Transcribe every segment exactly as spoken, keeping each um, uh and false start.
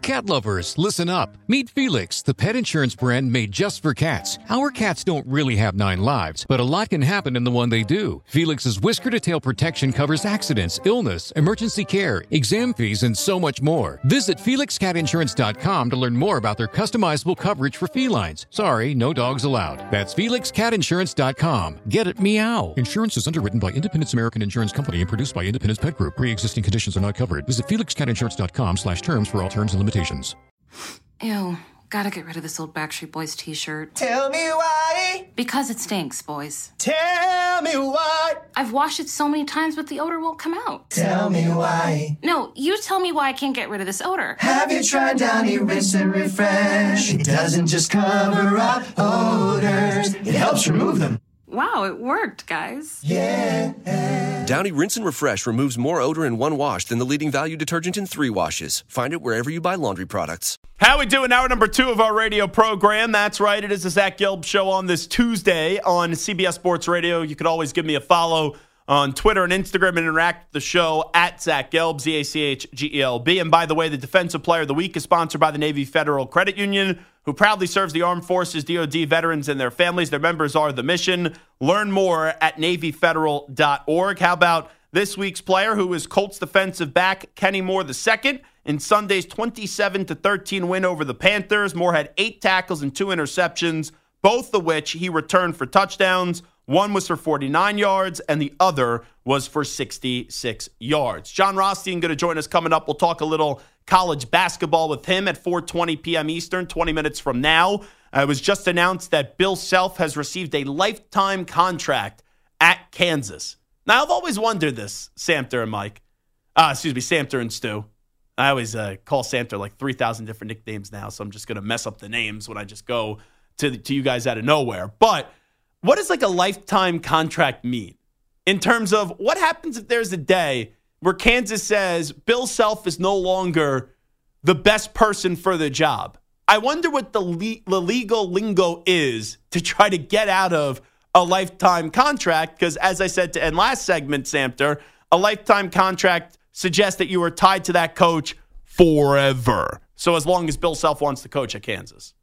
Cat lovers, listen up. Meet Felix, the pet insurance brand made just for cats. Our cats don't really have nine lives, but a lot can happen in the one they do. Felix's whisker-to-tail protection covers accidents, illness, emergency care, exam fees, and so much more. Visit felix cat insurance dot com to learn more about their customizable coverage for felines. Sorry, no dogs allowed. That's felix cat insurance dot com. Get it, meow. Insurance is underwritten by Independence American Insurance Company and produced by Independence Pet Group. Pre-existing conditions are not covered. Visit felix cat insurance dot com slash terms for all terms and limitations. Ew, gotta get rid of this old Backstreet Boys t-shirt. Tell me why. Because it stinks, boys. Tell me why. I've washed it so many times, but the odor won't come out. Tell me why. No, you tell me why I can't get rid of this odor. Have you tried Downy Rinse and Refresh? It doesn't just cover up odors, it helps remove them. Wow, it worked, guys. Yeah. Downy Rinse and Refresh removes more odor in one wash than the leading value detergent in three washes. Find it wherever you buy laundry products. How we doing? Hour number two of our radio program. That's right. It is the Zach Gelb Show on this Tuesday on C B S Sports Radio. You could always give me a follow on Twitter and Instagram and interact with the show at Zach Gelb, Z A C H G E L B. And by the way, the Defensive Player of the Week is sponsored by the Navy Federal Credit Union, who proudly serves the Armed Forces, D O D veterans, and their families. Their members are the mission. Learn more at navy federal dot org. How about this week's player, who is Colts defensive back Kenny Moore the second in Sunday's twenty-seven to thirteen win over the Panthers? Moore had eight tackles and two interceptions, both of which he returned for touchdowns. One was for forty-nine yards, and the other was for sixty-six yards. John Rothstein going to join us coming up. We'll talk a little college basketball with him at four twenty p.m. Eastern, twenty minutes from now. Uh, it was just announced that Bill Self has received a lifetime contract at Kansas. Now, I've always wondered this, Samter and Mike. Uh, excuse me, Samter and Stu. I always uh, call Samter like three thousand different nicknames now, so I'm just going to mess up the names when I just go to, to you guys out of nowhere. But what does like a lifetime contract mean in terms of what happens if there's a day where Kansas says Bill Self is no longer the best person for the job? I wonder what the, le- the legal lingo is to try to get out of a lifetime contract, because as I said to end last segment, Samter, a lifetime contract suggests that you are tied to that coach forever. So as long as Bill Self wants to coach at Kansas.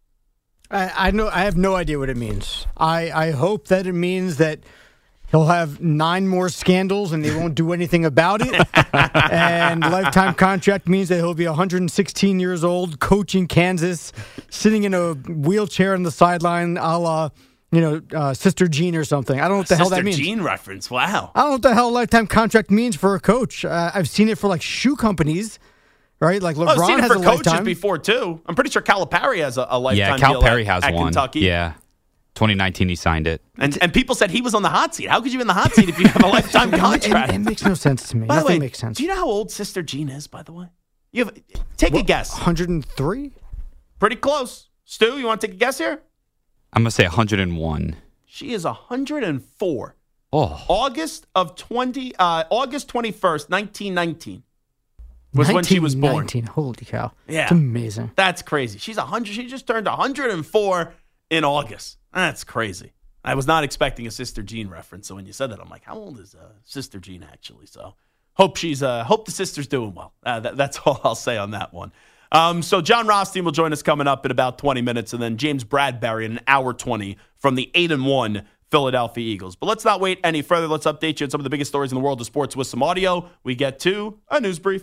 I, I know I have no idea what it means. I, I hope that it means that he'll have nine more scandals and they won't do anything about it. And lifetime contract means that he'll be one hundred sixteen years old, coaching Kansas, sitting in a wheelchair on the sideline, a la, you know, uh, Sister Jean or something. I don't know what the Sister hell that means. Sister Jean reference, wow. I don't know what the hell a lifetime contract means for a coach. Uh, I've seen it for like shoe companies. Right, like LeBron oh, I've seen it has for a coaches lifetime. before too. I'm pretty sure Calipari has a, a lifetime. Yeah, deal Calipari at, has at one. Kentucky. Yeah, twenty nineteen he signed it. And and people said he was on the hot seat. How could you be in the hot seat if you have a lifetime contract? It, it makes no sense to me. By the Nothing way, makes sense. do you know how old Sister Jean is? By the way, you have take what, a guess. one hundred three. Pretty close. Stu, you want to take a guess here? I'm gonna say one hundred one. She is one hundred four. Oh, August of twenty. Uh, August twenty-first, nineteen nineteen. Was when she was born. Holy cow. Yeah. It's amazing. That's crazy. She's one hundred. She just turned one hundred four in August. That's crazy. I was not expecting a Sister Jean reference. So when you said that, I'm like, how old is uh, Sister Jean actually? So hope she's, uh, hope the sister's doing well. Uh, that, that's all I'll say on that one. Um, so John Rothstein will join us coming up in about twenty minutes. And then James Bradbury in an hour twenty from the eight and one Philadelphia Eagles. But let's not wait any further. Let's update you on some of the biggest stories in the world of sports with some audio. We get to a news brief.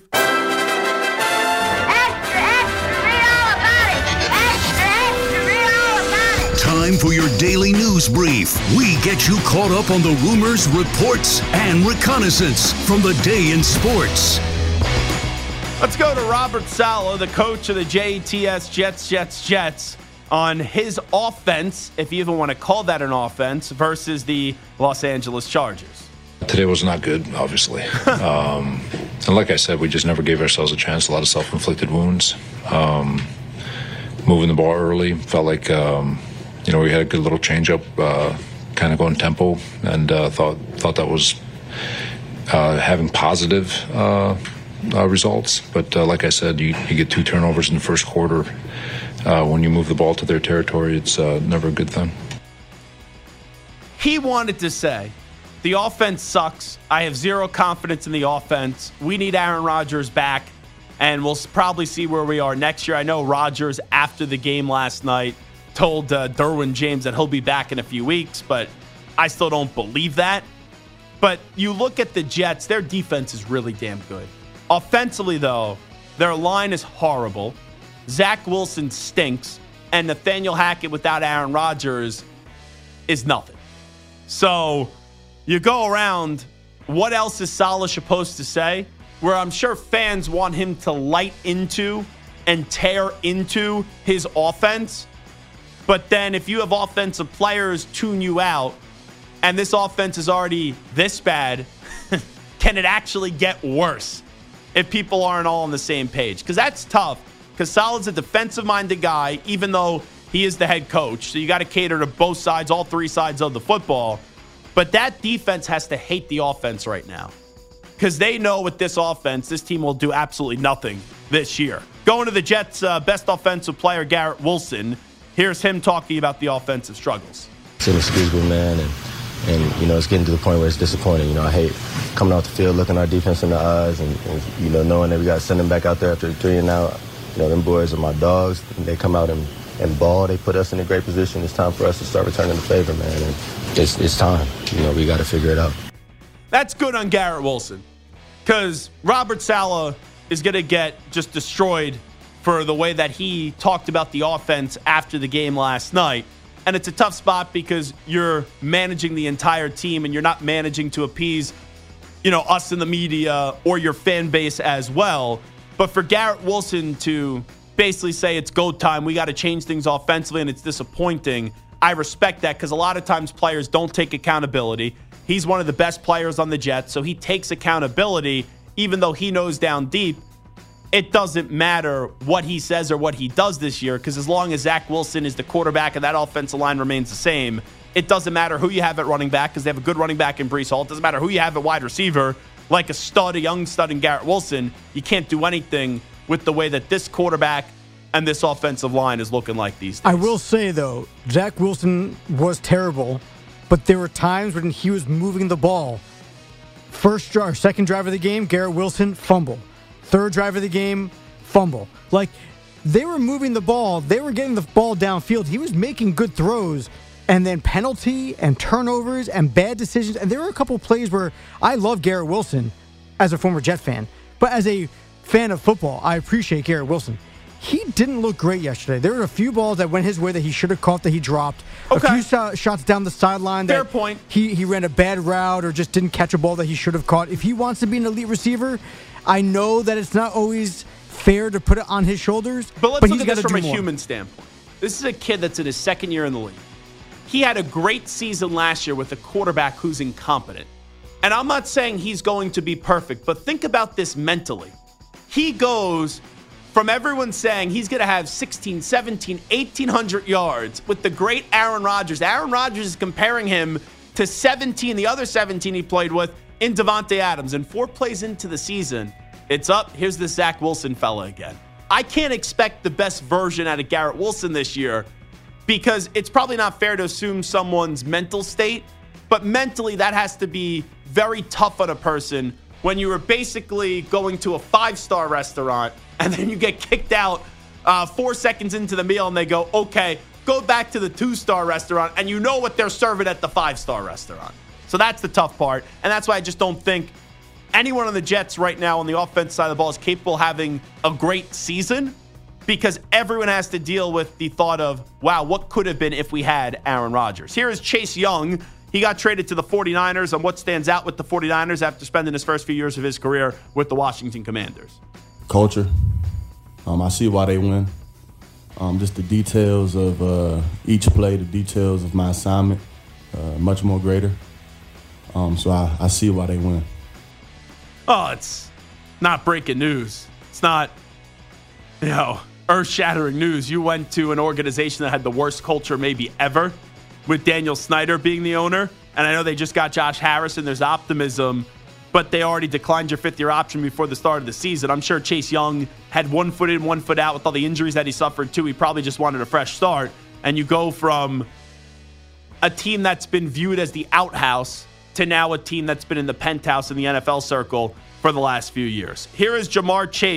Time for your daily news brief. We get you caught up on the rumors, reports, and reconnaissance from the day in sports. Let's go to Robert Saleh, the coach of the J T S Jets, Jets, Jets, on his offense, if you even want to call that an offense, versus the Los Angeles Chargers. Today was not good, obviously. um, and like I said, we just never gave ourselves a chance. A lot of self-inflicted wounds. Um, moving the ball early. Felt like, um, you know, we had a good little change-up, uh, kind of going tempo, and uh, thought thought that was uh, having positive uh, uh, results. But uh, like I said, you, you get two turnovers in the first quarter. Uh, when you move the ball to their territory, it's uh, never a good thing. He wanted to say, the offense sucks. I have zero confidence in the offense. We need Aaron Rodgers back. and we'll probably see where we are next year. I know Rodgers, after the game last night, told uh, Derwin James that he'll be back in a few weeks, but I still don't believe that. But you look at the Jets, their defense is really damn good. Offensively, though, their line is horrible. Zach Wilson stinks, and Nathaniel Hackett without Aaron Rodgers is nothing. So you go around, what else is Saleh supposed to say? Where I'm sure fans want him to light into and tear into his offense. But then if you have offensive players tune you out, and this offense is already this bad, can it actually get worse if people aren't all on the same page? Because that's tough, because Saleh's a defensive-minded guy, even though he is the head coach. So you got to cater to both sides, all three sides of the football. But that defense has to hate the offense right now, because they know with this offense, this team will do absolutely nothing this year. Going to the Jets' uh, best offensive player, Garrett Wilson. Here's him talking about the offensive struggles. It's inexcusable, man, and, and, you know, it's getting to the point where it's disappointing. You know, I hate coming off the field, looking our defense in the eyes, and, and you know, knowing that we got to send them back out there after three and out. You know, them boys are my dogs, and they come out and, and ball. They put us in a great position. It's time for us to start returning the favor, man, and it's, it's time. You know, we got to figure it out. That's good on Garrett Wilson, because Robert Saleh is going to get just destroyed for the way that he talked about the offense after the game last night. And it's a tough spot because you're managing the entire team and you're not managing to appease, you know, us in the media or your fan base as well. But for Garrett Wilson to basically say it's go time, we got to change things offensively, and it's disappointing, I respect that, because a lot of times players don't take accountability. He's one of the best players on the Jets, so he takes accountability, even though he knows down deep it doesn't matter what he says or what he does this year, because as long as Zach Wilson is the quarterback and that offensive line remains the same, it doesn't matter who you have at running back, because they have a good running back in Breece Hall. It doesn't matter who you have at wide receiver, like a stud, a young stud in Garrett Wilson. You can't do anything with the way that this quarterback and this offensive line is looking like these days. I will say, though, Zach Wilson was terrible, but there were times when he was moving the ball. First or second drive of the game, Garrett Wilson, fumble. Third drive of the game, fumble. Like, they were moving the ball. They were getting the ball downfield. He was making good throws. And then penalty and turnovers and bad decisions. And there were a couple plays where I love Garrett Wilson as a former Jet fan. But as a fan of football, I appreciate Garrett Wilson. He didn't look great yesterday. There were a few balls that went his way that he should have caught that he dropped. Okay. A few sh- shots down the sideline that Fair point. He, he ran a bad route or just didn't catch a ball that he should have caught. If he wants to be an elite receiver, I know that it's not always fair to put it on his shoulders. But let's but look he's at this from a more. human standpoint. This is a kid that's in his second year in the league. He had a great season last year with a quarterback who's incompetent. And I'm not saying he's going to be perfect, but think about this mentally. He goes from everyone saying he's going to have sixteen, seventeen, eighteen hundred yards with the great Aaron Rodgers. Aaron Rodgers is comparing him to seventeen, the other seventeen he played with, in Davante Adams. And four plays into the season, it's up. Here's the Zach Wilson fella again. I can't expect the best version out of Garrett Wilson this year, because it's probably not fair to assume someone's mental state, but mentally that has to be very tough on a person when you were basically going to a five-star restaurant and then you get kicked out uh, four seconds into the meal and they go, okay, go back to the two-star restaurant, and you know what they're serving at the five-star restaurant. So that's the tough part, and that's why I just don't think anyone on the Jets right now on the offense side of the ball is capable of having a great season, because everyone has to deal with the thought of, wow, what could have been if we had Aaron Rodgers. Here is Chase Young. He got traded to the 49ers on what stands out with the 49ers after spending his first few years of his career with the Washington Commanders. Culture. Um, I see why they win. Um, just the details of uh, each play, the details of my assignment, uh, much more greater. Um, so I, I see why they win. Oh, it's not breaking news. It's not, you know, earth-shattering news. You went to an organization that had the worst culture maybe ever, with Daniel Snyder being the owner. And I know they just got Josh Harrison. There's optimism, but they already declined your fifth-year option before the start of the season. I'm sure Chase Young had one foot in, one foot out with all the injuries that he suffered too. He probably just wanted a fresh start. And you go from a team that's been viewed as the outhouse to now a team that's been in the penthouse in the N F L circle for the last few years. Here is Jamar Chase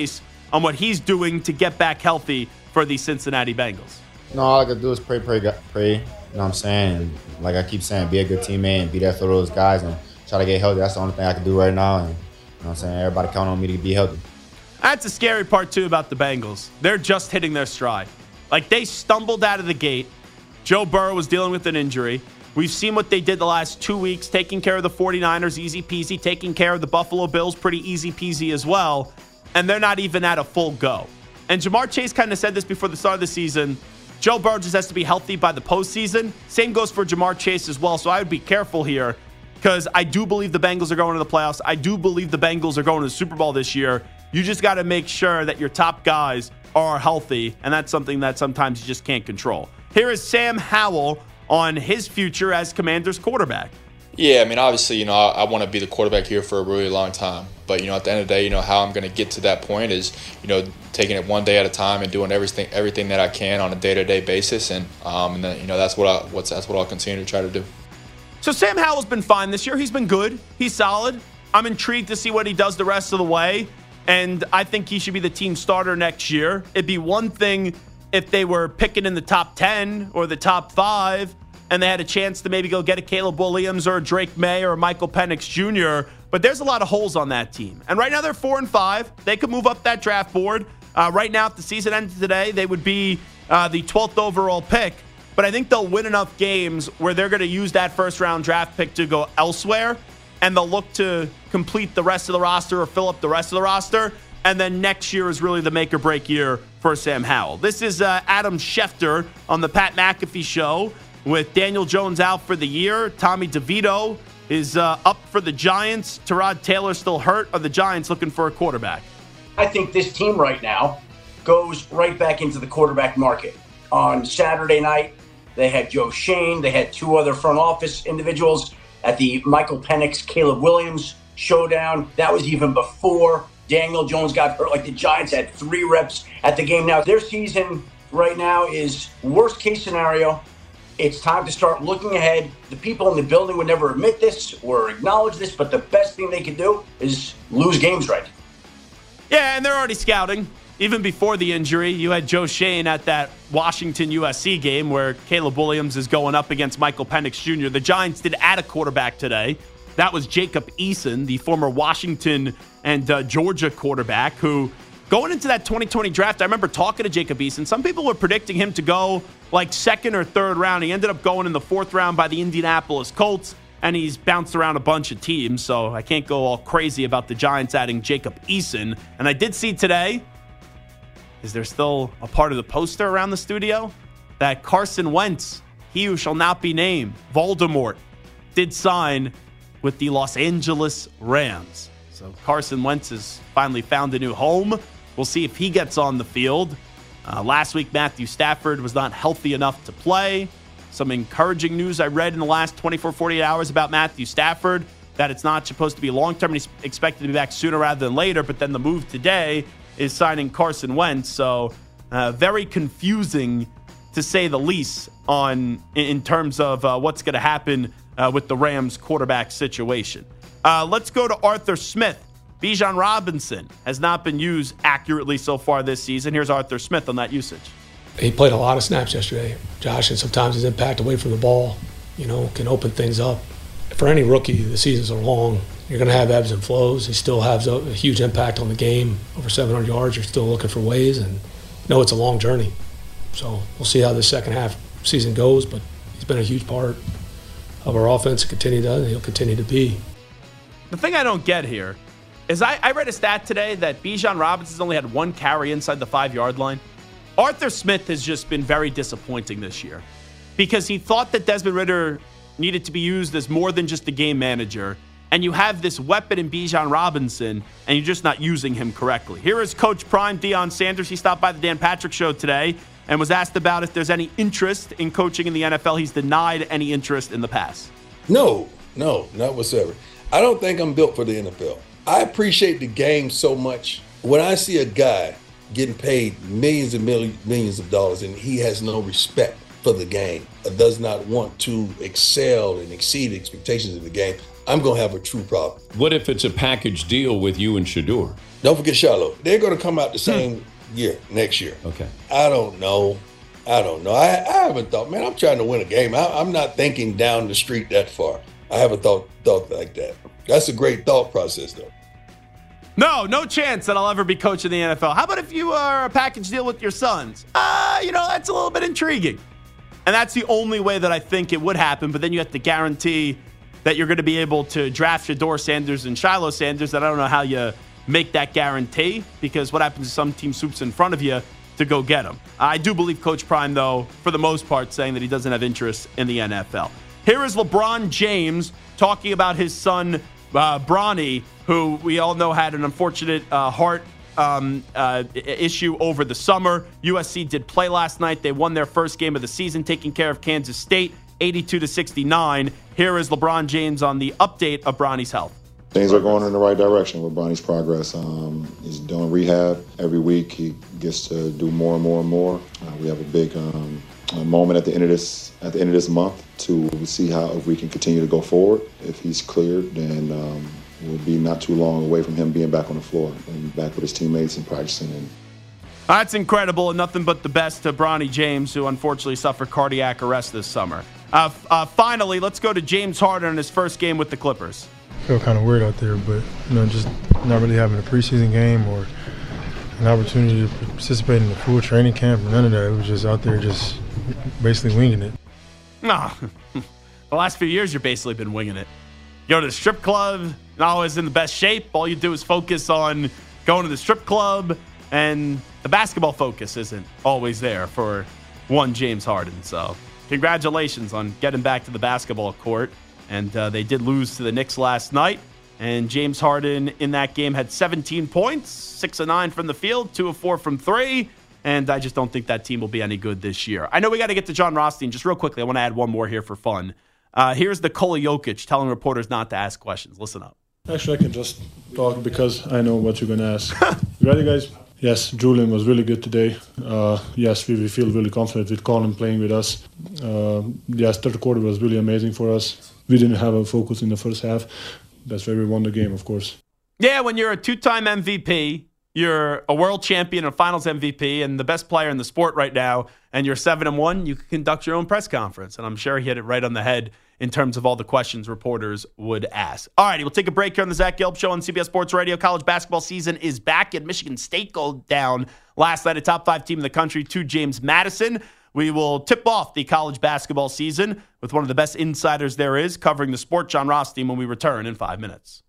on what he's doing to get back healthy for the Cincinnati Bengals. No, all I could do is pray, pray, pray. You know what I'm saying? And like I keep saying, be a good teammate and be there for those guys and try to get healthy. That's the only thing I can do right now. And you know what I'm saying? Everybody count on me to be healthy. That's the scary part, too, about the Bengals. They're just hitting their stride. Like, they stumbled out of the gate. Joe Burrow was dealing with an injury. We've seen what they did the last two weeks, taking care of the 49ers, easy peasy, taking care of the Buffalo Bills, pretty easy peasy as well. And they're not even at a full go. And Jamar Chase kind of said this before the start of the season. Joe Burrow just has to be healthy by the postseason. Same goes for Jamar Chase as well. So I would be careful here because I do believe the Bengals are going to the playoffs. I do believe the Bengals are going to the Super Bowl this year. You just got to make sure that your top guys are healthy, and that's something that sometimes you just can't control. Here is Sam Howell on his future as Commanders quarterback. Yeah, I mean, obviously, you know, I, I want to be the quarterback here for a really long time. But, you know, at the end of the day, you know, how I'm going to get to that point is, you know, taking it one day at a time and doing everything everything that I can on a day-to-day basis. And, um, and then, you know, that's what, I, what's, that's what I'll continue to try to do. So Sam Howell's been fine this year. He's been good. He's solid. I'm intrigued to see what he does the rest of the way. And I think he should be the team starter next year. It'd be one thing if they were picking in the top ten or the top five and they had a chance to maybe go get a Caleb Williams or a Drake May or a Michael Penix Junior But there's a lot of holes on that team. And right now they're four and five. They could move up that draft board. Uh, right now, if the season ended today, they would be uh, the twelfth overall pick. But I think they'll win enough games where they're going to use that first-round draft pick to go elsewhere. And they'll look to complete the rest of the roster or fill up the rest of the roster. And then next year is really the make-or-break year for Sam Howell. This is uh, Adam Schefter on the Pat McAfee Show with Daniel Jones out for the year. Tommy DeVito is uh, up for the Giants. Tyrod Taylor still hurt. Are the Giants looking for a quarterback? I think this team right now goes right back into the quarterback market. On Saturday night, they had Joe Shane. They had two other front office individuals at the Michael Penix, Caleb Williams showdown. That was even before Daniel Jones got hurt. Like, the Giants had three reps at the game. Now, their season right now is worst case scenario. It's time to start looking ahead. The people in the building would never admit this or acknowledge this, but the best thing they could do is lose games right. Yeah, and they're already scouting. Even before the injury, you had Joe Shane at that Washington U S C game where Caleb Williams is going up against Michael Penix Junior The Giants did add a quarterback today. That was Jacob Eason, the former Washington and uh, Georgia quarterback, who going into that twenty twenty draft, I remember talking to Jacob Eason. Some people were predicting him to go like second or third round. He ended up going in the fourth round by the Indianapolis Colts, and he's bounced around a bunch of teams, so I can't go all crazy about the Giants adding Jacob Eason. And I did see today, is there still a part of the poster around the studio? That Carson Wentz, he who shall not be named, Voldemort, did sign with the Los Angeles Rams. So Carson Wentz has finally found a new home. We'll see if he gets on the field. Uh, last week, Matthew Stafford was not healthy enough to play. Some encouraging news I read in the last twenty-four, forty-eight hours about Matthew Stafford, that it's not supposed to be long-term and he's expected to be back sooner rather than later. But then the move today is signing Carson Wentz. So uh, very confusing, to say the least, on in terms of uh, what's going to happen uh, with the Rams quarterback situation. Uh, let's go to Arthur Smith. Bijan Robinson has not been used accurately so far this season. Here's Arthur Smith on that usage. He played a lot of snaps yesterday, Josh, and sometimes his impact away from the ball, you know, can open things up. For any rookie, the seasons are long. You're going to have ebbs and flows. He still has a, a huge impact on the game, over seven hundred yards. You're still looking for ways, and you know it's a long journey. So we'll see how the second half season goes, but he's been a huge part of our offense and continue to, and he'll continue to be. The thing I don't get here is I, I read a stat today that Bijan Robinson's only had one carry inside the five-yard line. Arthur Smith has just been very disappointing this year because he thought that Desmond Ridder needed to be used as more than just a game manager, and you have this weapon in Bijan Robinson, and you're just not using him correctly. Here is Coach Prime Deion Sanders. He stopped by the Dan Patrick Show today and was asked about if there's any interest in coaching in the N F L. He's denied any interest in the past. No, no, not whatsoever. I don't think I'm built for the N F L. I appreciate the game so much. When I see a guy getting paid millions and millions of dollars and he has no respect for the game, does not want to excel and exceed expectations of the game, I'm going to have a true problem. What if it's a package deal with you and Shedeur? Don't forget Shiloh. They're going to come out the same year, next year. Okay. I don't know. I don't know. I, I haven't thought, man, I'm trying to win a game. I, I'm not thinking down the street that far. I haven't thought thought like that. That's a great thought process, though. No, no chance that I'll ever be coach in the N F L. How about if you are a package deal with your sons? Uh, you know, that's a little bit intriguing. And that's the only way that I think it would happen. But then you have to guarantee that you're going to be able to draft Shedeur Sanders and Shiloh Sanders. And I don't know how you make that guarantee, because what happens if some team swoops in front of you to go get them? I do believe Coach Prime, though, for the most part, saying that he doesn't have interest in the N F L. Here is LeBron James talking about his son, uh, Bronny, who we all know had an unfortunate uh, heart um, uh, issue over the summer. U S C did play last night. They won their first game of the season, taking care of Kansas State, eighty-two to sixty-nine. Here is LeBron James on the update of Bronny's health. Things are going in the right direction with Bronny's progress. Um, he's doing rehab every week. He gets to do more and more and more. Uh, we have a big um, a moment at the end of this at the end of this month to see how if we can continue to go forward. If he's cleared, then um, we'll be not too long away from him being back on the floor and back with his teammates and practicing. And that's incredible, and nothing but the best to Bronny James, who unfortunately suffered cardiac arrest this summer. Uh, uh, finally, let's go to James Harden in his first game with the Clippers. Feel kind of weird out there, but you know, just not really having a preseason game or an opportunity to participate in the full training camp or none of that. It was just out there just basically winging it. No, the last few years you've basically been winging it. You go to the strip club, not always in the best shape. All you do is focus on going to the strip club, and the basketball focus isn't always there for one James Harden. So congratulations on getting back to the basketball court. And uh, they did lose to the Knicks last night. And James Harden in that game had seventeen points, six of nine from the field, two of four from three. And I just don't think that team will be any good this year. I know we got to get to John Rothstein. Just real quickly, I want to add one more here for fun. Uh, here's Nikola Jokic telling reporters not to ask questions. Listen up. Actually, I can just talk because I know what you're going to ask. You ready, guys? Yes, Julian was really good today. Uh, yes, we, we feel really confident with Colin playing with us. Uh, yes, third quarter was really amazing for us. We didn't have a focus in the first half. That's why we won the game, of course. Yeah, when you're a two-time M V P, you're a world champion, a finals M V P, and the best player in the sport right now, and you're seven and one, you can conduct your own press conference. And I'm sure he hit it right on the head in terms of all the questions reporters would ask. All righty, we'll take a break here on the Zach Gelb Show on C B S Sports Radio. College basketball season is back, and Michigan State go down last night, a top five team in the country, to James Madison. We will tip off the college basketball season with one of the best insiders there is covering the sport, John Rothstein, when we return in five minutes.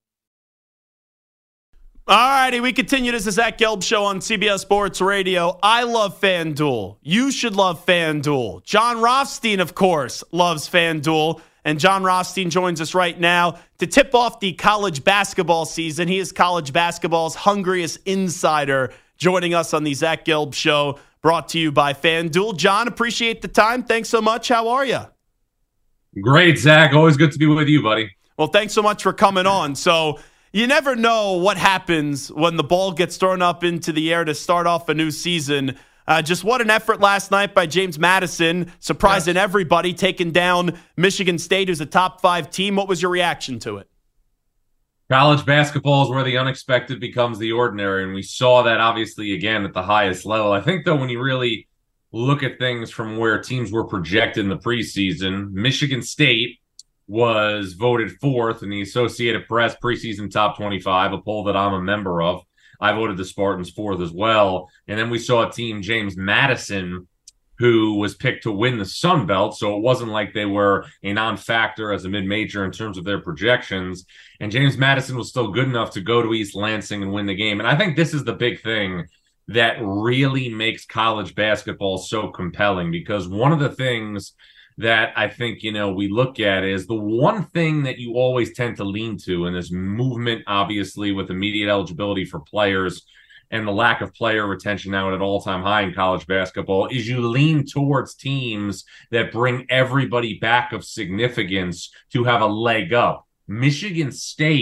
All righty, we continue. This is Zach Gelb Show on C B S Sports Radio. I love FanDuel. You should love FanDuel. John Rothstein, of course, loves FanDuel. And John Rothstein joins us right now to tip off the college basketball season. He is college basketball's hungriest insider, joining us on the Zach Gelb Show, brought to you by FanDuel. John, appreciate the time. Thanks so much. How are you? Great, Zach. Always good to be with you, buddy. Well, thanks so much for coming on. So you never know what happens when the ball gets thrown up into the air to start off a new season. Uh, just what an effort last night by James Madison, surprising yes. everybody, taking down Michigan State, who's a top five team. What was your reaction to it? College basketball is where the unexpected becomes the ordinary, and we saw that obviously again at the highest level. I think, though, when you really look at things from where teams were projected in the preseason, Michigan State was voted fourth in the Associated Press preseason top twenty-five, a poll that I'm a member of. I voted the Spartans fourth as well. And then we saw a team, James Madison, who was picked to win the Sun Belt. So it wasn't like they were a non-factor as a mid-major in terms of their projections. And James Madison was still good enough to go to East Lansing and win the game. And I think this is the big thing that really makes college basketball so compelling, because one of the things that I think, you know, we look at is the one thing that you always tend to lean to in this movement, obviously, with immediate eligibility for players and the lack of player retention now at an all-time high in college basketball, is you lean towards teams that bring everybody back of significance to have a leg up. Michigan State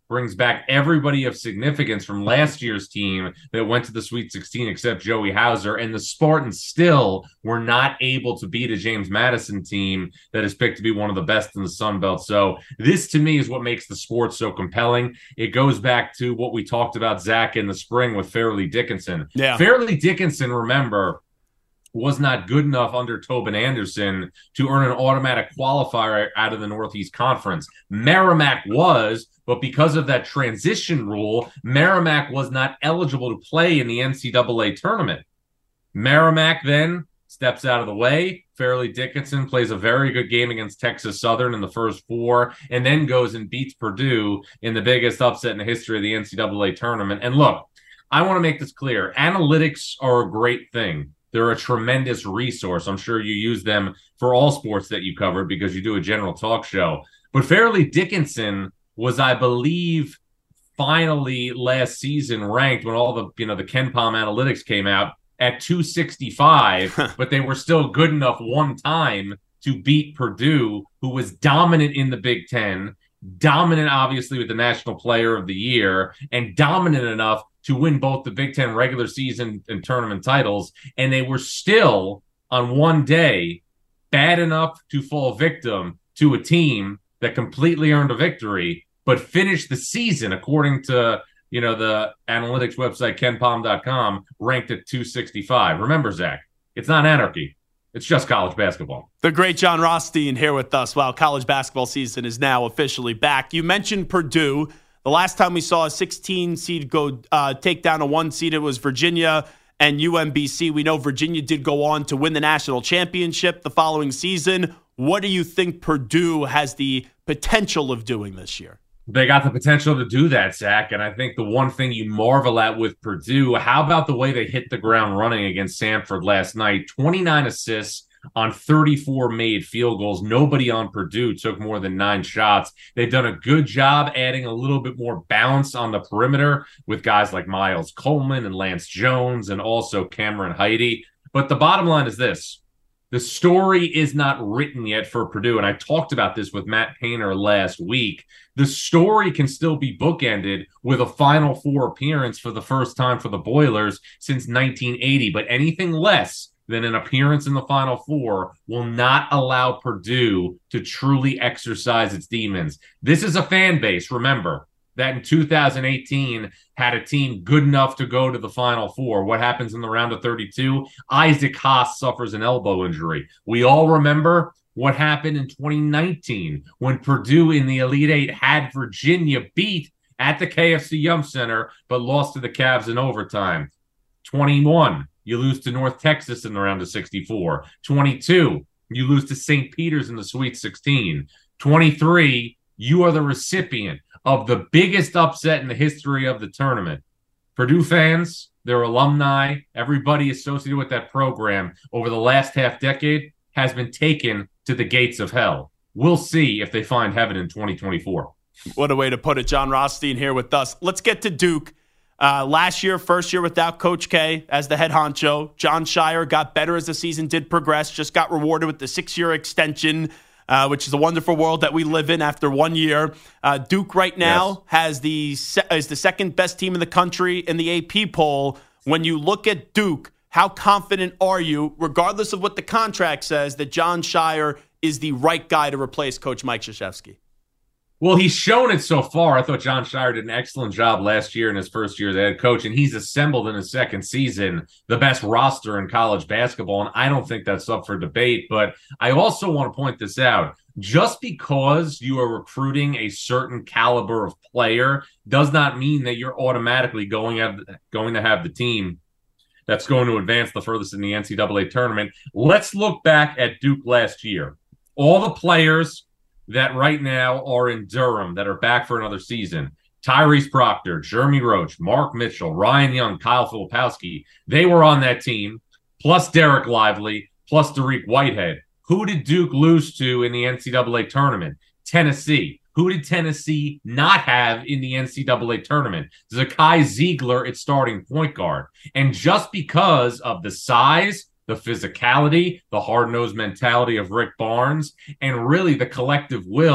brings back everybody of significance from last year's team that went to the Sweet sixteen except Joey Hauser, and the Spartans still were not able to beat a James Madison team that is picked to be one of the best in the Sun Belt. So this, to me, is what makes the sport so compelling. It goes back to what we talked about, Zach, in the spring with Fairleigh Dickinson. Yeah. Fairleigh Dickinson, remember, was not good enough under Tobin Anderson to earn an automatic qualifier out of the Northeast Conference. Merrimack was, but because of that transition rule, Merrimack was not eligible to play in the N C double A tournament. Merrimack then steps out of the way. Fairleigh Dickinson plays a very good game against Texas Southern in the first four, and then goes and beats Purdue in the biggest upset in the history of the N C double A tournament. And look, I want to make this clear. Analytics are a great thing. They're a tremendous resource. I'm sure you use them for all sports that you cover because you do a general talk show. But Fairleigh Dickinson was, I believe, finally last season ranked when all the, you know, the KenPom analytics came out at two sixty-five, but they were still good enough one time to beat Purdue, who was dominant in the Big Ten, dominant, obviously, with the National Player of the Year, and dominant enough to win both the Big Ten regular season and tournament titles. And they were still, on one day, bad enough to fall victim to a team that completely earned a victory, but finished the season, according to, you know, the analytics website, ken pom dot com, ranked at two sixty-five. Remember, Zach, it's not anarchy. It's just college basketball. The great John Rothstein here with us while college basketball season is now officially back. You mentioned Purdue. The last time we saw a sixteen seed go uh, take down a one seed, it was Virginia and U M B C. We know Virginia did go on to win the national championship the following season. What do you think Purdue has the potential of doing this year? They got the potential to do that, Zach. And I think the one thing you marvel at with Purdue, how about the way they hit the ground running against Samford last night? twenty-nine assists on thirty-four made field goals. Nobody on Purdue took more than nine shots. They've done a good job adding a little bit more bounce on the perimeter with guys like Miles Coleman and Lance Jones and also Cameron Heide. But the bottom line is this. The story is not written yet for Purdue, and I talked about this with Matt Painter last week. The story can still be bookended with a Final Four appearance for the first time for the Boilers since nineteen eighty, but anything less than an appearance in the Final Four will not allow Purdue to truly exercise its demons. This is a fan base, remember, that in two thousand eighteen had a team good enough to go to the Final Four. What happens in the round of thirty-two? Isaac Haas suffers an elbow injury. We all remember what happened in twenty nineteen when Purdue in the Elite Eight had Virginia beat at the K F C Yum Center, but lost to the Cavs in overtime. twenty-one, you lose to North Texas in the round of sixty-four. twenty-two, you lose to Saint Peter's in the Sweet sixteen. twenty-three, you are the recipient of the biggest upset in the history of the tournament. Purdue fans, their alumni, everybody associated with that program over the last half decade has been taken to the gates of hell. We'll see if they find heaven in twenty twenty-four. What a way to put it. John Rothstein here with us. Let's get to Duke. Uh, last year, first year without Coach K as the head honcho. Jon Scheyer got better as the season did progress, just got rewarded with the six-year extension, Uh, which is a wonderful world that we live in after one year. Uh, Duke right now yes. has the se- is the second best team in the country in the A P poll. When you look at Duke, how confident are you, regardless of what the contract says, that Jon Scheyer is the right guy to replace Coach Mike Krzyzewski? Well, he's shown it so far. I thought Jon Scheyer did an excellent job last year in his first year as head coach, and he's assembled in his second season the best roster in college basketball, and I don't think that's up for debate. But I also want to point this out. Just because you are recruiting a certain caliber of player does not mean that you're automatically going, have, going to have the team that's going to advance the furthest in the N C double A tournament. Let's look back at Duke last year. All the players that right now are in Durham that are back for another season. Tyrese Proctor, Jeremy Roach, Mark Mitchell, Ryan Young, Kyle Filipowski. They were on that team, plus Derek Lively, plus Dariq Whitehead. Who did Duke lose to in the N C double A tournament? Tennessee. Who did Tennessee not have in the N C double A tournament? Zakai Ziegler at starting point guard. And just because of the size, the physicality, the hard-nosed mentality of Rick Barnes, and really the collective will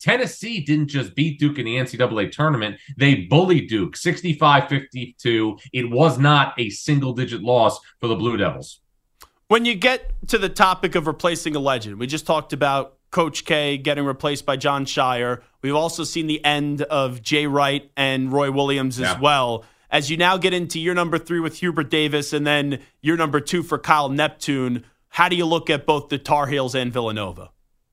Tennessee didn't just beat Duke in the N C double A tournament. They bullied Duke sixty-five fifty-two. It was not a single-digit loss for the Blue Devils. When you get to the topic of replacing a legend, we just talked about Coach K getting replaced by John Shire. We've also seen the end of Jay Wright and Roy Williams as yeah. well. As you now get into your number three with Hubert Davis and then your number two for Kyle Neptune, how do you look at both the Tar Heels and Villanova?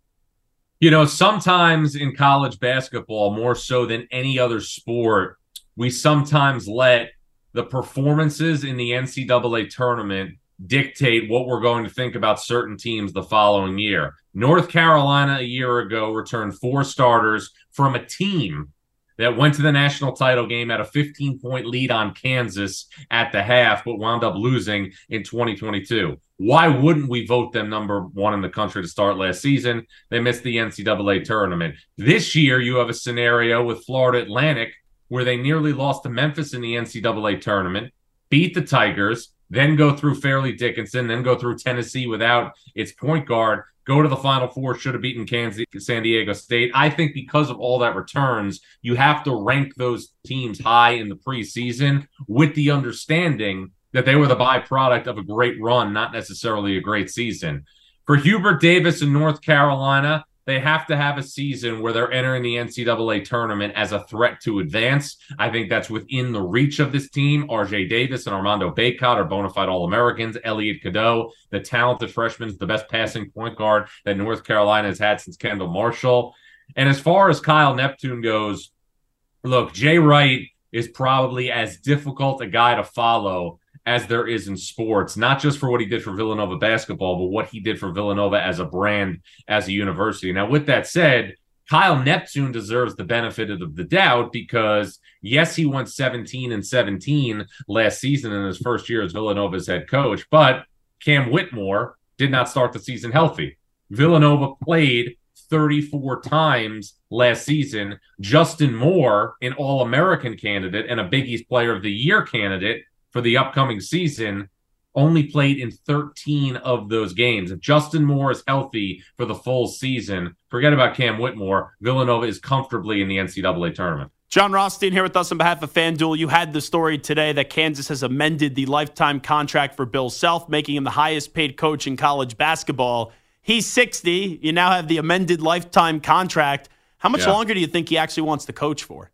You know, sometimes in college basketball, more so than any other sport, we sometimes let the performances in the N C double A tournament dictate what we're going to think about certain teams the following year. North Carolina a year ago returned four starters from a team that went to the national title game at a fifteen-point lead on Kansas at the half, but wound up losing in twenty twenty-two. Why wouldn't we vote them number one in the country to start last season? They missed the N C double A tournament. This year, you have a scenario with Florida Atlantic where they nearly lost to Memphis in the N C double A tournament, beat the Tigers, then go through Fairleigh Dickinson, then go through Tennessee without its point guard, go to the Final Four, should have beaten Kansas, San Diego State. I think because of all that returns, you have to rank those teams high in the preseason with the understanding that they were the byproduct of a great run, not necessarily a great season. For Hubert Davis in North Carolina, they have to have a season where they're entering the N C double A tournament as a threat to advance. I think that's within the reach of this team. R J Davis and Armando Bacot are bona fide All-Americans. Elliot Cadeau, the talented freshman, is the best passing point guard that North Carolina has had since Kendall Marshall. And as far as Kyle Neptune goes, look, Jay Wright is probably as difficult a guy to follow as there is in sports, not just for what he did for Villanova basketball, but what he did for Villanova as a brand, as a university. Now, with that said, Kyle Neptune deserves the benefit of the doubt because, yes, he went seventeen and seventeen last season in his first year as Villanova's head coach, but Cam Whitmore did not start the season healthy. Villanova played thirty-four times last season. Justin Moore, an All-American candidate and a Big East Player of the Year candidate for the upcoming season, only played in thirteen of those games. If Justin Moore is healthy for the full season, forget about Cam Whitmore, Villanova is comfortably in the N C double A tournament. John Rothstein here with us on behalf of FanDuel. You had the story today that Kansas has amended the lifetime contract for Bill Self, making him the highest paid coach in college basketball. He's sixty. You now have the amended lifetime contract. How much Yeah. longer do you think he actually wants to coach for?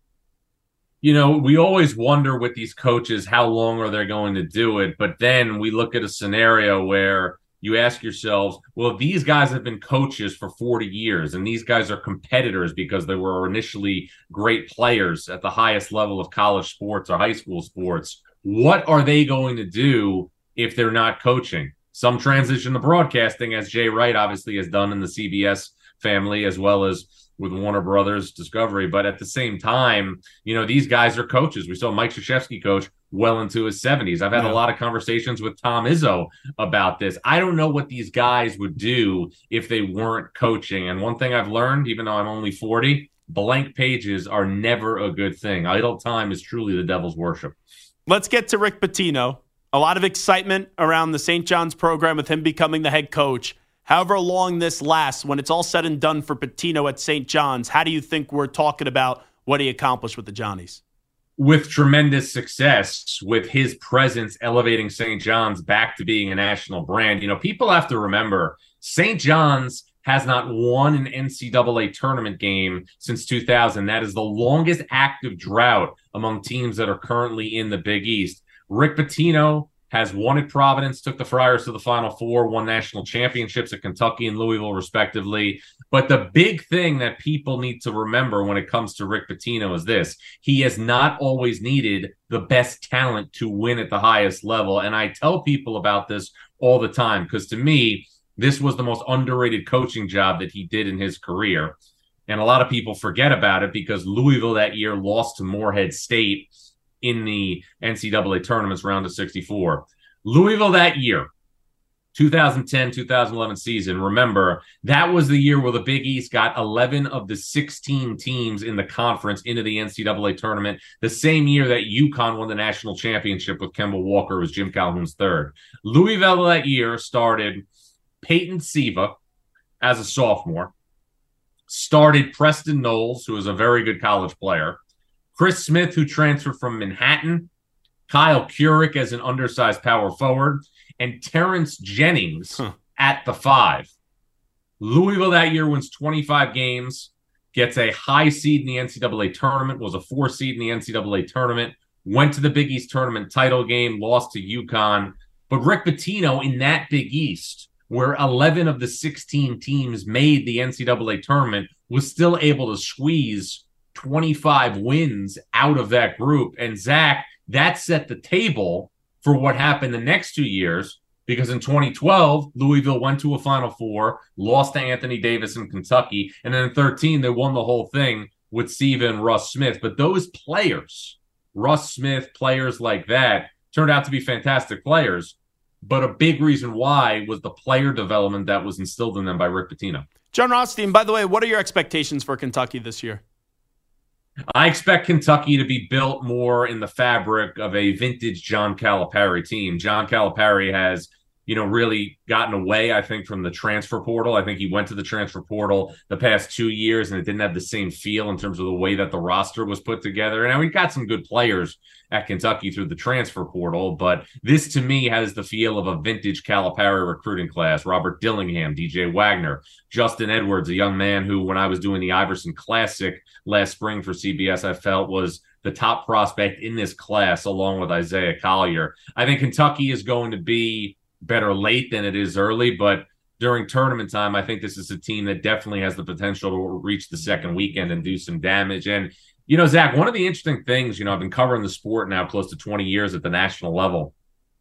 You know, we always wonder with these coaches, how long are they going to do it? But then we look at a scenario where you ask yourselves, well, these guys have been coaches for forty years, and these guys are competitors because they were initially great players at the highest level of college sports or high school sports. What are they going to do if they're not coaching? Some transition to broadcasting, as Jay Wright obviously has done in the C B S family, as well as with Warner Brothers Discovery. But at the same time, you know, these guys are coaches. We saw Mike Krzyzewski coach well into his seventies. I've had Yeah. a lot of conversations with Tom Izzo about this. I don't know what these guys would do if they weren't coaching. And one thing I've learned, even though I'm only forty, blank pages are never a good thing. Idle time is truly the devil's worship. Let's get to Rick Pitino. A lot of excitement around the Saint John's program with him becoming the head coach. However long this lasts, when it's all said and done for Pitino at Saint John's, how do you think we're talking about what he accomplished with the Johnnies? With tremendous success, with his presence elevating Saint John's back to being a national brand. You know, people have to remember, Saint John's has not won an N C double A tournament game since two thousand. That is the longest active drought among teams that are currently in the Big East. Rick Pitino has won at Providence, took the Friars to the Final Four, won national championships at Kentucky and Louisville, respectively. But the big thing that people need to remember when it comes to Rick Pitino is this. He has not always needed the best talent to win at the highest level. And I tell people about this all the time because to me, this was the most underrated coaching job that he did in his career. And a lot of people forget about it because Louisville that year lost to Morehead State in the N C double A tournaments round of sixty-four. Louisville that year, two thousand ten two thousand eleven season, remember, that was the year where the Big East got eleven of the sixteen teams in the conference into the N C double A tournament, the same year that UConn won the national championship with Kemba Walker, who was Jim Calhoun's third. Louisville that year started Peyton Siva as a sophomore, started Preston Knowles, who is a very good college player, Chris Smith, who transferred from Manhattan, Kyle Kurick as an undersized power forward, and Terrence Jennings huh. at the five. Louisville that year wins twenty-five games, gets a high seed in the N C double A tournament, was a four seed in the N C double A tournament, went to the Big East tournament title game, lost to UConn. But Rick Pitino in that Big East, where eleven of the sixteen teams made the N C double A tournament, was still able to squeeze twenty-five wins out of that group. And Zach, that set the table for what happened the next two years, because in twenty twelve, Louisville went to a Final Four, lost to Anthony Davis in Kentucky, and then in thirteen, they won the whole thing with Siva and Russ Smith. But those players, Russ Smith, players like that, turned out to be fantastic players. But a big reason why was the player development that was instilled in them by Rick Pitino. John Rothstein, by the way, what are your expectations for Kentucky this year? I expect Kentucky to be built more in the fabric of a vintage John Calipari team. John Calipari has, you know, really gotten away, I think, from the transfer portal. I think he went to the transfer portal the past two years, and it didn't have the same feel in terms of the way that the roster was put together. And we got some good players at Kentucky through the transfer portal, but this to me has the feel of a vintage Calipari recruiting class. Robert Dillingham, D J Wagner, Justin Edwards, a young man who, when I was doing the Iverson Classic last spring for C B S, I felt was the top prospect in this class, along with Isaiah Collier. I think Kentucky is going to be better late than it is early, but during tournament time, I think this is a team that definitely has the potential to reach the second weekend and do some damage. And you know, Zach, one of the interesting things, you know, I've been covering the sport now close to twenty years at the national level.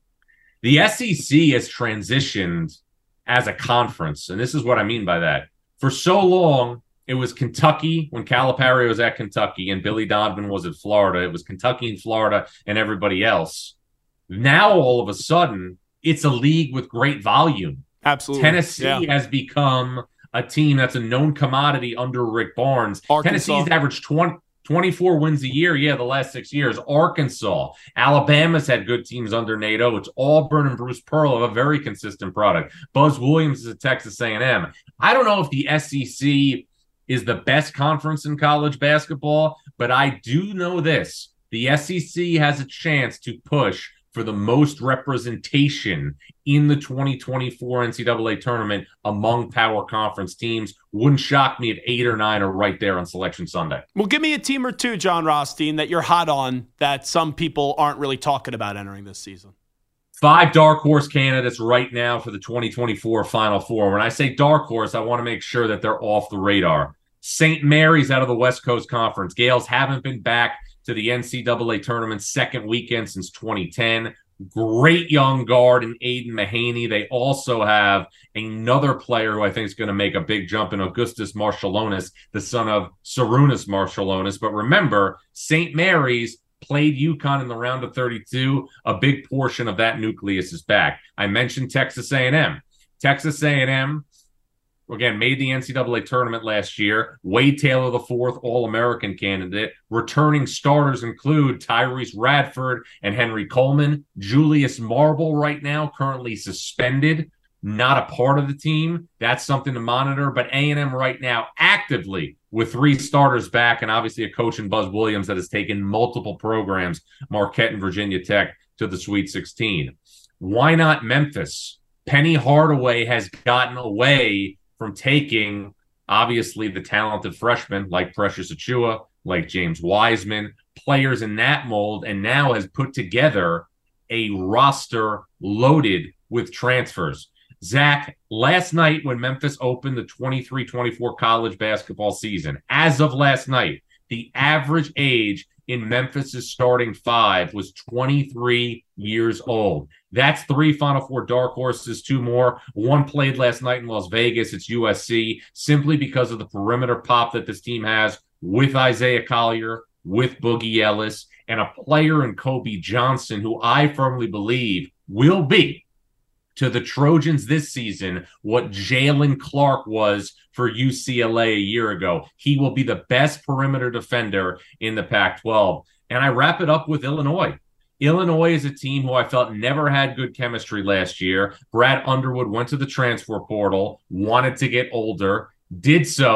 The S E C has transitioned as a conference, and this is what I mean by that. For so long, it was Kentucky when Calipari was at Kentucky and Billy Donovan was at Florida. It was Kentucky and Florida and everybody else. Now, all of a sudden, it's a league with great volume. Absolutely. Tennessee yeah. has become a team that's a known commodity under Rick Barnes. Arkansas. Tennessee's averaged twenty, twenty-four wins a year, yeah, the last six years. Arkansas. Alabama's had good teams under NATO. It's Auburn and Bruce Pearl have a very consistent product. Buzz Williams is at Texas A and M. I don't know if the S E C is the best conference in college basketball, but I do know this. The S E C has a chance to push for the most representation in the twenty twenty-four N C double A tournament among power conference teams. Wouldn't shock me if eight or nine are right there on Selection Sunday. Well, give me a team or two, John Rothstein, that you're hot on that some people aren't really talking about entering this season. Five dark horse candidates right now for the twenty twenty-four Final Four. When I say dark horse, I want to make sure that they're off the radar. Saint Mary's out of the West Coast Conference. Gales haven't been back to the N C double A tournament's second weekend since twenty ten. Great young guard in Aiden Mahaney. They also have another player who I think is going to make a big jump in Augustus Marshallonis, the son of Sarunas Marshallonis. But remember, Saint Mary's played UConn in the round of thirty-two. A big portion of that nucleus is back. I mentioned Texas A and M. Texas A and M, again, made the N C double A tournament last year. Wade Taylor, the fourth All-American candidate. Returning starters include Tyrese Radford and Henry Coleman. Julius Marble right now, currently suspended, not a part of the team. That's something to monitor. But A and M right now actively with three starters back, and obviously a coach in Buzz Williams that has taken multiple programs, Marquette and Virginia Tech, to the Sweet sixteen. Why not Memphis? Penny Hardaway has gotten away from taking, obviously, the talented freshmen like Precious Achiuwa, like James Wiseman, players in that mold, and now has put together a roster loaded with transfers. Zach, last night when Memphis opened the twenty-three twenty-four college basketball season, as of last night, the average age in Memphis's starting five was twenty-three years old. That's three Final Four dark horses, two more. One played last night in Las Vegas. It's U S C, simply because of the perimeter pop that this team has with Isaiah Collier, with Boogie Ellis, and a player in Kobe Johnson, who I firmly believe will be to the Trojans this season what Jalen Clark was for U C L A a year ago. He will be the best perimeter defender in the Pac twelve. And I wrap it up with Illinois. Illinois is a team who I felt never had good chemistry last year. Brad Underwood went to the transfer portal, wanted to get older, did so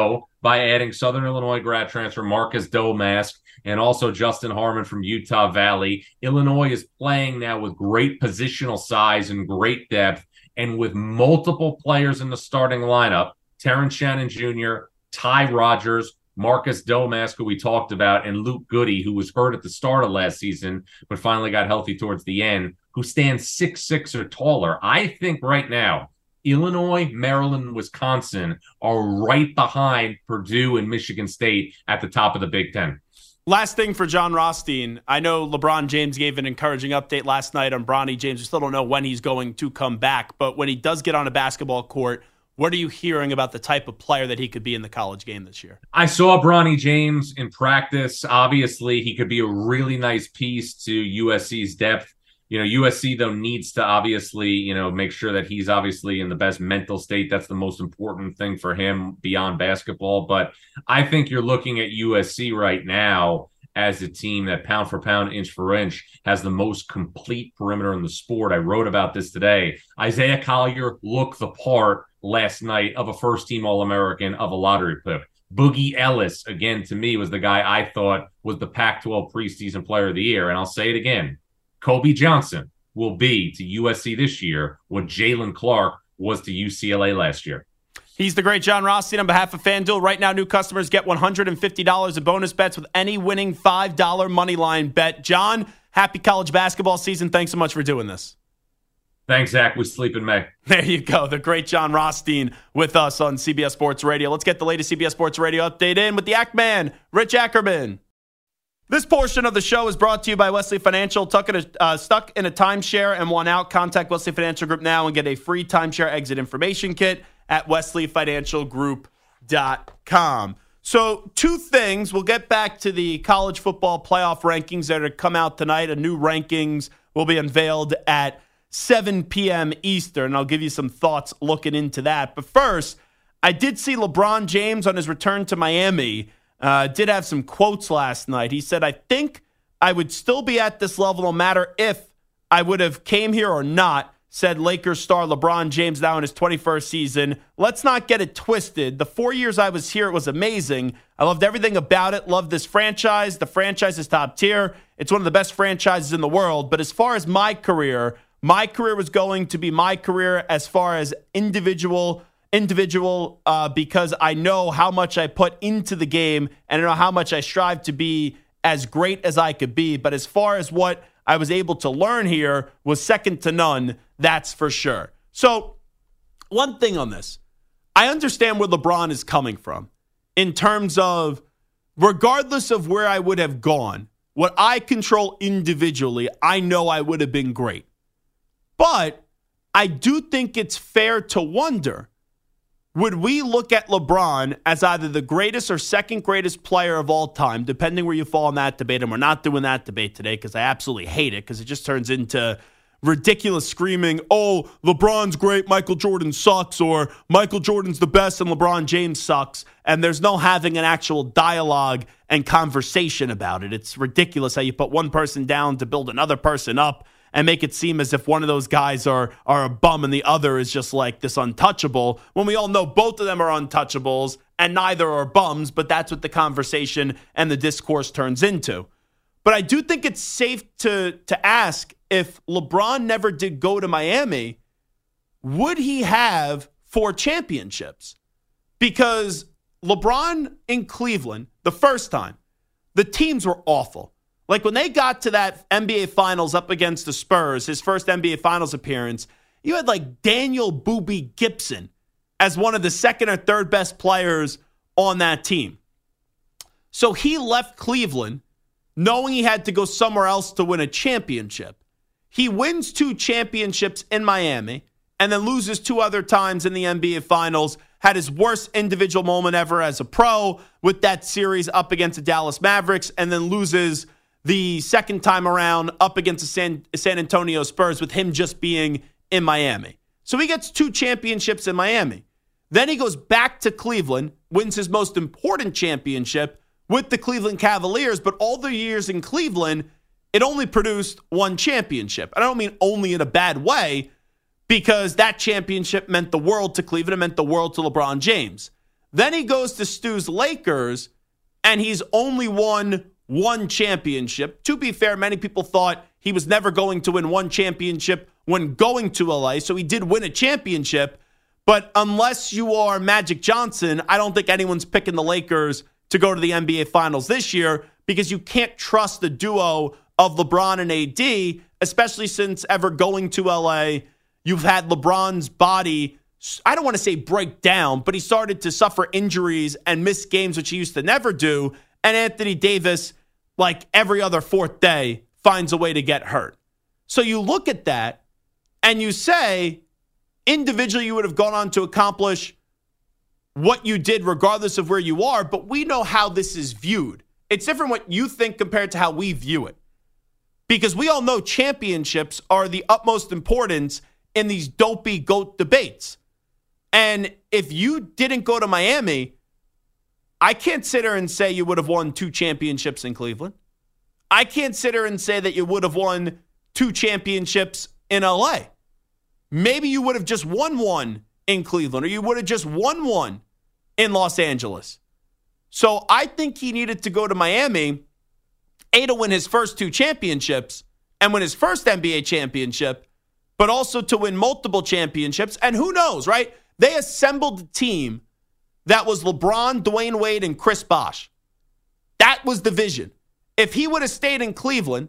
by adding Southern Illinois grad transfer Marcus Domask and also Justin Harmon from Utah Valley. Illinois is playing now with great positional size and great depth, and with multiple players in the starting lineup, Terrence Shannon Junior, Ty Rogers, Marcus Domask, who we talked about, and Luke Goody, who was hurt at the start of last season, but finally got healthy towards the end, who stands six six or taller. I think right now, Illinois, Maryland, Wisconsin are right behind Purdue and Michigan State at the top of the Big Ten. Last thing for John Rothstein. I know LeBron James gave an encouraging update last night on Bronny James. We still don't know when he's going to come back, but when he does get on a basketball court, what are you hearing about the type of player that he could be in the college game this year? I saw Bronny James in practice. Obviously, he could be a really nice piece to U S C's depth. You know, U S C, though, needs to obviously, you know, make sure that he's obviously in the best mental state. That's the most important thing for him beyond basketball. But I think you're looking at U S C right now as a team that pound for pound, inch for inch, has the most complete perimeter in the sport. I wrote about this today. Isaiah Collier looked the part last night of a first-team All-American, of a lottery pick. Boogie Ellis, again, to me, was the guy I thought was the Pac twelve preseason player of the year. And I'll say it again. Kobe Johnson will be to U S C this year what Jalen Clark was to U C L A last year. He's the great John Rothstein on behalf of FanDuel. Right now, new customers get one hundred fifty dollars in bonus bets with any winning five dollar money line bet. John, happy college basketball season. Thanks so much for doing this. Thanks, Zach. We sleep in May. There you go. The great John Rothstein with us on C B S Sports Radio. Let's get the latest C B S Sports Radio update in with the Act Man, Rich Ackerman. This portion of the show is brought to you by Wesley Financial. Tuck in a, uh, stuck in a timeshare and want out? Contact Wesley Financial Group now and get a free timeshare exit information kit at wesley financial group dot com. So two things. We'll get back to the college football playoff rankings that are to come out tonight. A new rankings will be unveiled at seven p.m. Eastern. I'll give you some thoughts looking into that. But first, I did see LeBron James on his return to Miami. Uh, did have some quotes last night. He said, I think I would still be at this level no matter if I would have came here or not, said Lakers star LeBron James now in his twenty-first season. Let's not get it twisted. The four years I was here, it was amazing. I loved everything about it. Loved this franchise. The franchise is top tier. It's one of the best franchises in the world. But as far as my career, my career was going to be my career as far as individual individual uh, because I know how much I put into the game and I know how much I strive to be as great as I could be. But as far as what I was able to learn here was second to none, that's for sure. So one thing on this, I understand where LeBron is coming from in terms of regardless of where I would have gone, what I control individually, I know I would have been great. But I do think it's fair to wonder, would we look at LeBron as either the greatest or second greatest player of all time, depending where you fall in that debate? And we're not doing that debate today because I absolutely hate it because it just turns into ridiculous screaming, oh, LeBron's great, Michael Jordan sucks, or Michael Jordan's the best and LeBron James sucks. And there's no having an actual dialogue and conversation about it. It's ridiculous how you put one person down to build another person up and make it seem as if one of those guys are are a bum and the other is just like this untouchable, when we all know both of them are untouchables and neither are bums, but that's what the conversation and the discourse turns into. But I do think it's safe to, to ask, if LeBron never did go to Miami, would he have four championships? Because LeBron in Cleveland, the first time, the teams were awful. Like when they got to that N B A Finals up against the Spurs, his first N B A Finals appearance, you had like Daniel Boobie Gibson as one of the second or third best players on that team. So he left Cleveland knowing he had to go somewhere else to win a championship. He wins two championships in Miami and then loses two other times in the N B A Finals. Had his worst individual moment ever as a pro with that series up against the Dallas Mavericks, and then loses the second time around up against the San, San Antonio Spurs with him just being in Miami. So he gets two championships in Miami. Then he goes back to Cleveland, wins his most important championship with the Cleveland Cavaliers, but all the years in Cleveland, it only produced one championship. And I don't mean only in a bad way, because that championship meant the world to Cleveland. It meant the world to LeBron James. Then he goes to Stu's Lakers, and he's only won one championship. To be fair, many people thought he was never going to win one championship when going to L A, so he did win a championship. But unless you are Magic Johnson, I don't think anyone's picking the Lakers to go to the N B A Finals this year because you can't trust the duo of LeBron and A D, especially since ever going to L A, you've had LeBron's body, I don't want to say break down, but he started to suffer injuries and miss games, which he used to never do. And Anthony Davis, like every other fourth day, finds a way to get hurt. So you look at that and you say, individually, you would have gone on to accomplish what you did regardless of where you are, but we know how this is viewed. It's different what you think compared to how we view it. Because we all know championships are the utmost importance in these dopey GOAT debates. And if you didn't go to Miami, I can't sit here and say you would have won two championships in Cleveland. I can't sit here and say that you would have won two championships in L A. Maybe you would have just won one in Cleveland, or you would have just won one in Los Angeles. So I think he needed to go to Miami, A, to win his first two championships and win his first N B A championship, but also to win multiple championships. And who knows, right? They assembled a team that was LeBron, Dwayne Wade, and Chris Bosh. That was the vision. If he would have stayed in Cleveland,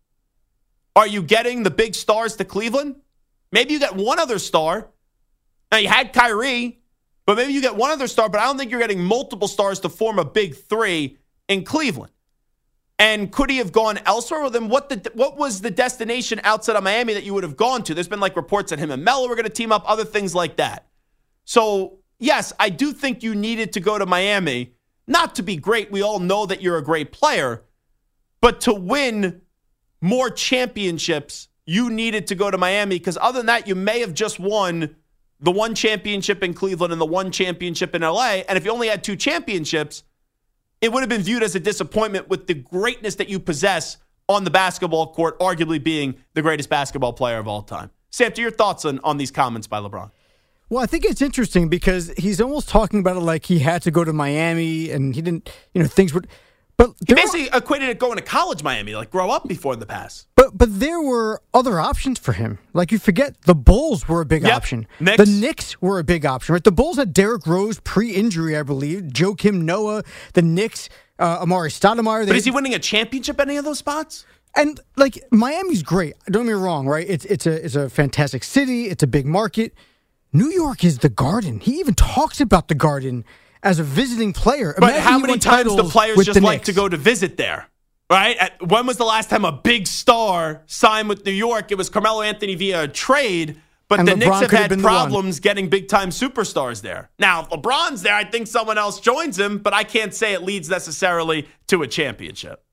are you getting the big stars to Cleveland? Maybe you get one other star. Now, you had Kyrie, but maybe you get one other star, but I don't think you're getting multiple stars to form a big three in Cleveland. And could he have gone elsewhere? Well, then what the what was the destination outside of Miami that you would have gone to? There's been like reports that him and Melo were going to team up, other things like that. So, yes, I do think you needed to go to Miami, not to be great. We all know that you're a great player, but to win more championships, you needed to go to Miami, because other than that, you may have just won the one championship in Cleveland and the one championship in L A. And if you only had two championships, it would have been viewed as a disappointment with the greatness that you possess on the basketball court, arguably being the greatest basketball player of all time. Sam, to your thoughts on, on these comments by LeBron? Well, I think it's interesting because he's almost talking about it like he had to go to Miami and he didn't, you know, things would. But he basically are, equated it going to college Miami, like grow up before in the past. But but there were other options for him. Like you forget, the Bulls were a big yep. option. Knicks. The Knicks were a big option. Right? The Bulls had Derrick Rose pre-injury, I believe. Joakim Noah. The Knicks, uh, Amari Stoudemire. But is he winning a championship at any of those spots? And like Miami's great. Don't get me wrong, right? It's it's a it's a fantastic city. It's a big market. New York is the Garden. He even talks about the Garden as a visiting player. But Imagine how many times do players just like Knicks. to go to visit there? Right? At, when was the last time a big star signed with New York? It was Carmelo Anthony via a trade, but And the LeBron Knicks have could have had been the problems getting big-time superstars there. Now, if LeBron's there, I think someone else joins him, but I can't say it leads necessarily to a championship.